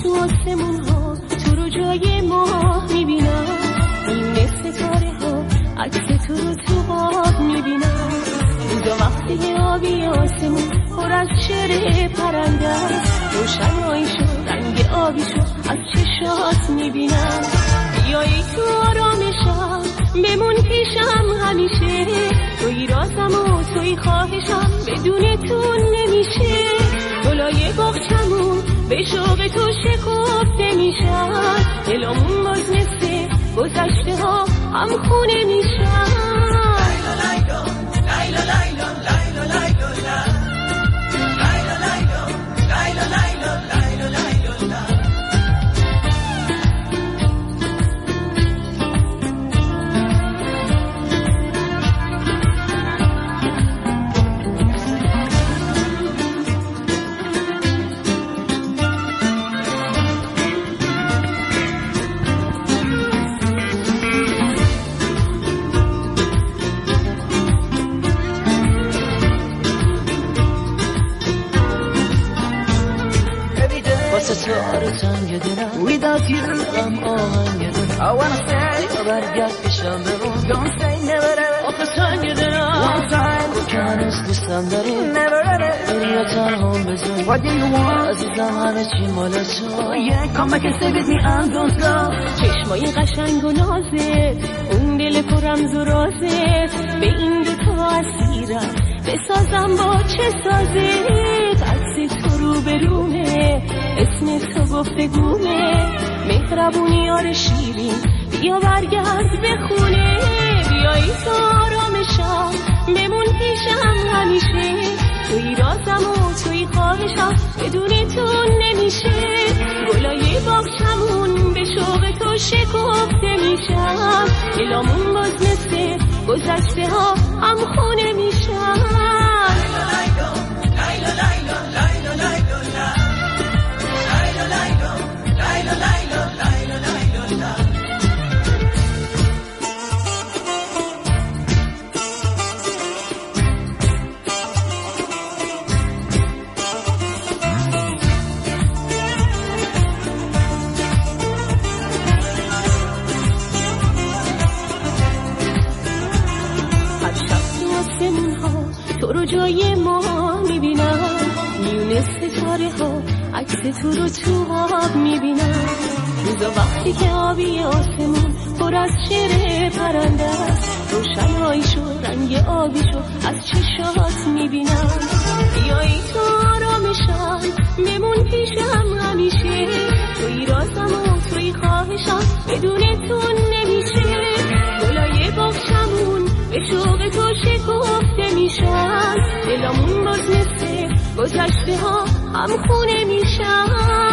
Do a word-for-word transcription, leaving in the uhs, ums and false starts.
تو آسمون ها تو رو جای ماه میبینم، این ستاره ها عکس تو رو تو خواب میبینم. روزا وقتی آبی آسمون پر از شعر پرنده است، روشناییشو رنگ آبیشو از چشات میبینم. بیایی تو آرامشم بمون پیشم همیشه، توی رازم و توی خواهشم بدون تو نمیشه. گلای باغچمون به شوق تو شکفته میشن، دلمون باز مثل گذشته ها هم خونه میشن. تو آرزان دلم without you غم آهنگ دلم I wanna say برگرد پیشم بمون don't say never ever آخه سنگ دلم one time که هنوز دوستم داری never ever بری یا تنهام بزن what do you want عزیزم همه چی مال تو yeah come back and stay with me and don't go. چشمای قشنگ و نازت اون دل پررمز و رازت به این دوتا اسیرم بسازم با چه سازت. عکس تو رو به رومه اسم تو گفتگومه مهربونی آره شیرین بیا برگرد به خونه. بیایی تو آرامشم بمون پیشم همیشه، توی رازم و توی خواهشم بدون تو نمیشه. گلای باغچمون به شوق تو شکفته میشم، دلامون باز مثل گذشته ها هم خونه میشم. تو رو جای ما میبینم، میونه ستاره ها عکس تو رو تو آب میبینم. روزا وقتی که آبی آسمون پر از شعر پرنده است، روشناییشو رنگ آبیشو از چشات میبینم. بیایی تو آرامشم بمون پیشم همیشه، توی رازم و توی خواهشم بدون تو نمیشه. گلای باغچمون به شوق تو شکفته میشن، دلمون باز مثل گذشته ها هم خونه میشن.